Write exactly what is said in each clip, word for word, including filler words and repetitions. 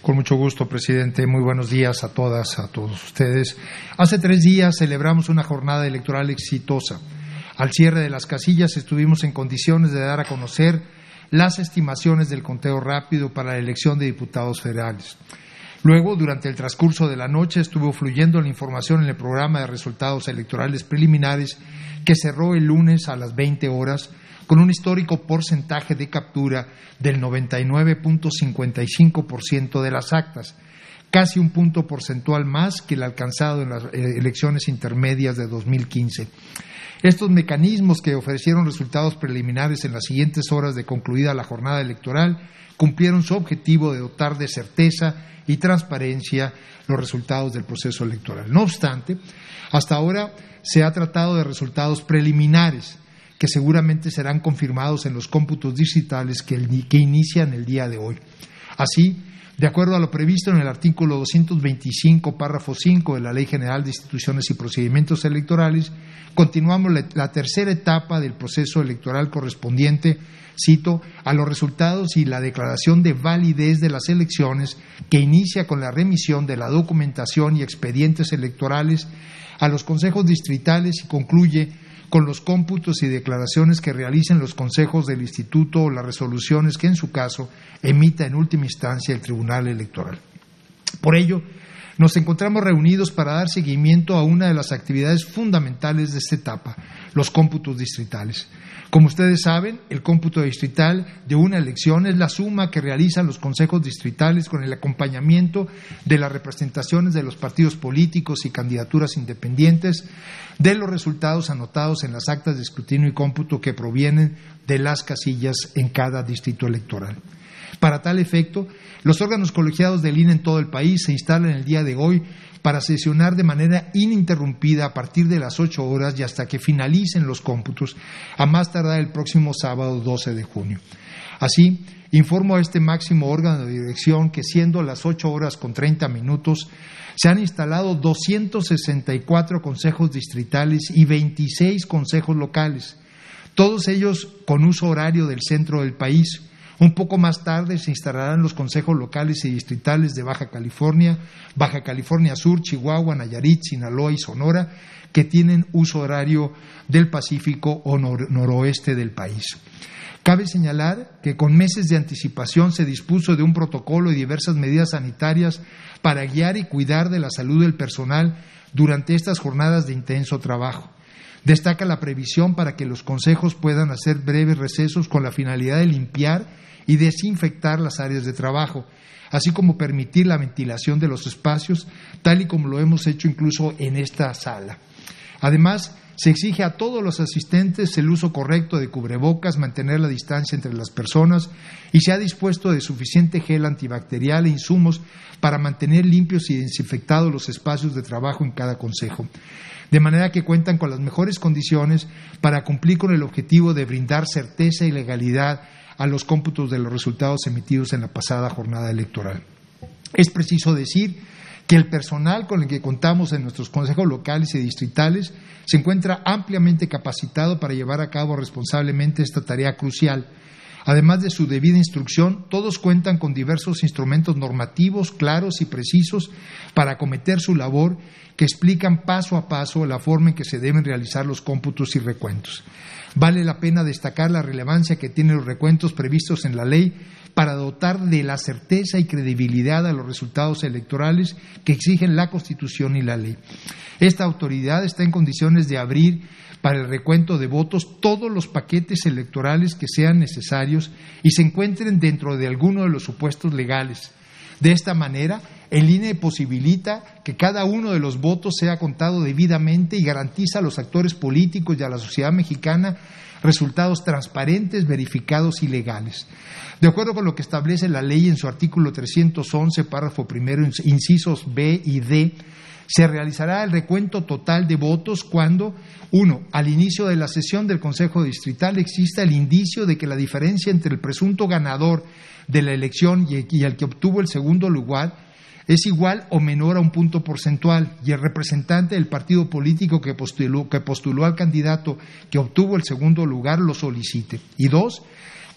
Con mucho gusto, presidente. Muy buenos días a todas, a todos ustedes. Hace tres días celebramos una jornada electoral exitosa. Al cierre de las casillas estuvimos en condiciones de dar a conocer las estimaciones del conteo rápido para la elección de diputados federales. Luego, durante el transcurso de la noche, estuvo fluyendo la información en el programa de resultados electorales preliminares que cerró el lunes a las veinte horas con un histórico porcentaje de captura del noventa y nueve punto cincuenta y cinco por ciento de las actas, casi un punto porcentual más que el alcanzado en las elecciones intermedias de dos mil quince. Estos mecanismos que ofrecieron resultados preliminares en las siguientes horas de concluida la jornada electoral cumplieron su objetivo de dotar de certeza y transparencia los resultados del proceso electoral. No obstante, hasta ahora se ha tratado de resultados preliminares que seguramente serán confirmados en los cómputos distritales que, el, que inician el día de hoy. Así, de acuerdo a lo previsto en el artículo doscientos veinticinco, párrafo cinco de la Ley General de Instituciones y Procedimientos Electorales, continuamos la, la tercera etapa del proceso electoral correspondiente, cito, a los resultados y la declaración de validez de las elecciones, que inicia con la remisión de la documentación y expedientes electorales a los consejos distritales y concluye con los cómputos y declaraciones que realicen los consejos del instituto o las resoluciones que, en su caso, emita en última instancia el Tribunal Electoral. Por ello, nos encontramos reunidos para dar seguimiento a una de las actividades fundamentales de esta etapa, los cómputos distritales. Como ustedes saben, el cómputo distrital de una elección es la suma que realizan los consejos distritales con el acompañamiento de las representaciones de los partidos políticos y candidaturas independientes de los resultados anotados en las actas de escrutinio y cómputo que provienen de las casillas en cada distrito electoral. Para tal efecto, los órganos colegiados del I N E en todo el país se instalan el día de hoy para sesionar de manera ininterrumpida a partir de las ocho horas y hasta que finalicen los cómputos, a más tardar el próximo sábado doce de junio. Así, informo a este máximo órgano de dirección que, siendo las ocho horas con treinta minutos, se han instalado doscientos sesenta y cuatro consejos distritales y veintiséis consejos locales, todos ellos con uso horario del centro del país. Un poco más tarde se instalarán los consejos locales y distritales de Baja California, Baja California Sur, Chihuahua, Nayarit, Sinaloa y Sonora, que tienen uso horario del Pacífico o nor- noroeste del país. Cabe señalar que con meses de anticipación se dispuso de un protocolo y diversas medidas sanitarias para guiar y cuidar de la salud del personal durante estas jornadas de intenso trabajo. Destaca la previsión para que los consejos puedan hacer breves recesos con la finalidad de limpiar y desinfectar las áreas de trabajo, así como permitir la ventilación de los espacios, tal y como lo hemos hecho incluso en esta sala. Además, se exige a todos los asistentes el uso correcto de cubrebocas, mantener la distancia entre las personas y se ha dispuesto de suficiente gel antibacterial e insumos para mantener limpios y desinfectados los espacios de trabajo en cada consejo, de manera que cuentan con las mejores condiciones para cumplir con el objetivo de brindar certeza y legalidad a los cómputos de los resultados emitidos en la pasada jornada electoral. Es preciso decir que el personal con el que contamos en nuestros consejos locales y distritales se encuentra ampliamente capacitado para llevar a cabo responsablemente esta tarea crucial. Además de su debida instrucción, todos cuentan con diversos instrumentos normativos claros y precisos para acometer su labor, que explican paso a paso la forma en que se deben realizar los cómputos y recuentos. Vale la pena destacar la relevancia que tienen los recuentos previstos en la ley para dotar de la certeza y credibilidad a los resultados electorales que exigen la Constitución y la ley. Esta autoridad está en condiciones de abrir para el recuento de votos todos los paquetes electorales que sean necesarios y se encuentren dentro de alguno de los supuestos legales. De esta manera, el I N E posibilita que cada uno de los votos sea contado debidamente y garantiza a los actores políticos y a la sociedad mexicana resultados transparentes, verificados y legales. De acuerdo con lo que establece la ley en su artículo trescientos once, párrafo primero, incisos B y D, se realizará el recuento total de votos cuando, uno, al inicio de la sesión del Consejo Distrital exista el indicio de que la diferencia entre el presunto ganador de la elección y el que obtuvo el segundo lugar es igual o menor a un punto porcentual y el representante del partido político que postuló, que postuló al candidato que obtuvo el segundo lugar lo solicite. Y dos,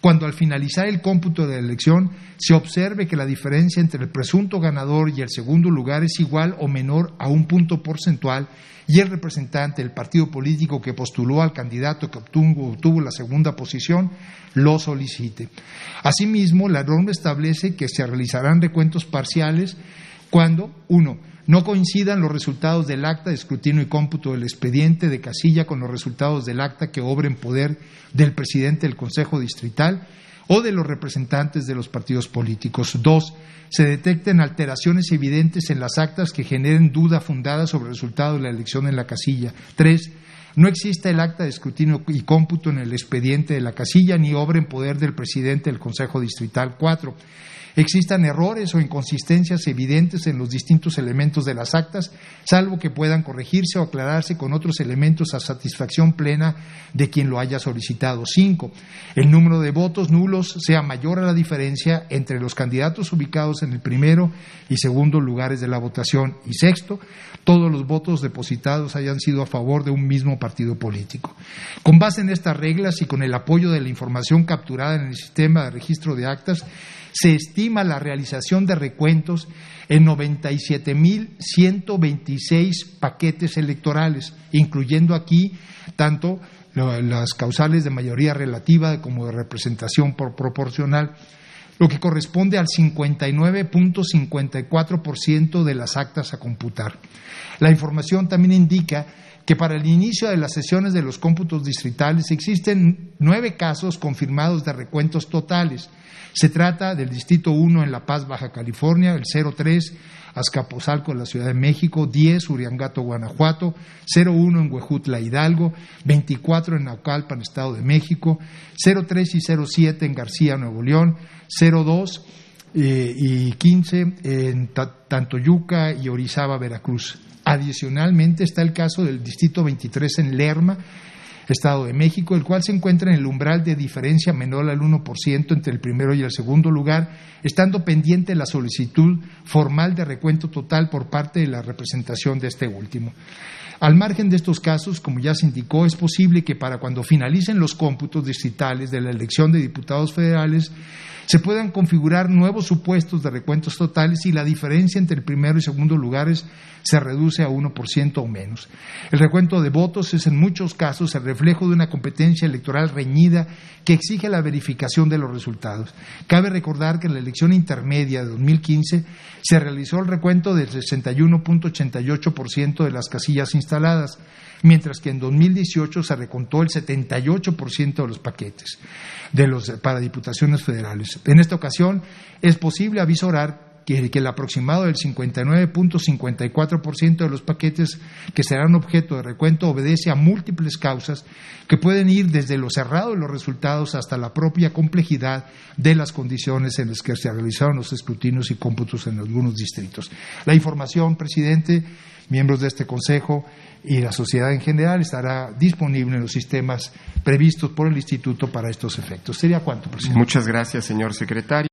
cuando al finalizar el cómputo de la elección se observe que la diferencia entre el presunto ganador y el segundo lugar es igual o menor a un punto porcentual y el representante del partido político que postuló al candidato que obtuvo, obtuvo la segunda posición lo solicite. Asimismo, la norma establece que se realizarán recuentos parciales cuando, uno, no coincidan los resultados del acta de escrutinio y cómputo del expediente de casilla con los resultados del acta que obra en poder del presidente del Consejo Distrital o de los representantes de los partidos políticos. Dos, se detecten alteraciones evidentes en las actas que generen duda fundada sobre el resultado de la elección en la casilla. Tres, no exista el acta de escrutinio y cómputo en el expediente de la casilla ni obra en poder del presidente del Consejo Distrital. Cuatro, existan errores o inconsistencias evidentes en los distintos elementos de las actas, salvo que puedan corregirse o aclararse con otros elementos a satisfacción plena de quien lo haya solicitado. Cinco, el número de votos nulos sea mayor a la diferencia entre los candidatos ubicados en el primero y segundo lugares de la votación. Y sexto, todos los votos depositados hayan sido a favor de un mismo partido político. Con base en estas reglas y con el apoyo de la información capturada en el sistema de registro de actas, se estima la realización de recuentos en noventa y siete mil ciento veintiséis paquetes electorales, incluyendo aquí tanto las causales de mayoría relativa como de representación por proporcional, lo que corresponde al cincuenta y nueve punto cincuenta y cuatro por ciento de las actas a computar. La información también indica que para el inicio de las sesiones de los cómputos distritales existen nueve casos confirmados de recuentos totales. Se trata del Distrito uno en La Paz, Baja California, el cero tres Azcapotzalco en la Ciudad de México, diez Uriangato, Guanajuato, cero uno en Huejutla, Hidalgo, veinticuatro en Naucalpan, Estado de México, cero tres y cero siete en García, Nuevo León, cero dos eh, y quince en Tantoyuca y Orizaba, Veracruz. Adicionalmente está el caso del Distrito veintitrés en Lerma, Estado de México, el cual se encuentra en el umbral de diferencia menor al uno por ciento entre el primero y el segundo lugar, estando pendiente la solicitud formal de recuento total por parte de la representación de este último. Al margen de estos casos, como ya se indicó, es posible que para cuando finalicen los cómputos distritales de la elección de diputados federales se puedan configurar nuevos supuestos de recuentos totales y la diferencia entre el primero y segundo lugares se reduce a uno por ciento o menos. El recuento de votos es en muchos casos el reflejo de una competencia electoral reñida que exige la verificación de los resultados. Cabe recordar que en la elección intermedia de dos mil quince se realizó el recuento del sesenta y uno punto ochenta y ocho por ciento de las casillas instaladas, mientras que en dos mil dieciocho se recontó el setenta y ocho por ciento de los paquetes de los, para diputaciones federales. En esta ocasión es posible avisorar que, que el aproximado del cincuenta y nueve punto cincuenta y cuatro por ciento de los paquetes que serán objeto de recuento obedece a múltiples causas que pueden ir desde lo cerrado de los resultados hasta la propia complejidad de las condiciones en las que se realizaron los escrutinios y cómputos en algunos distritos. La información, presidente, miembros de este Consejo y la sociedad en general estará disponible en los sistemas previstos por el Instituto para estos efectos. ¿Sería cuánto, presidente? Muchas gracias, señor secretario.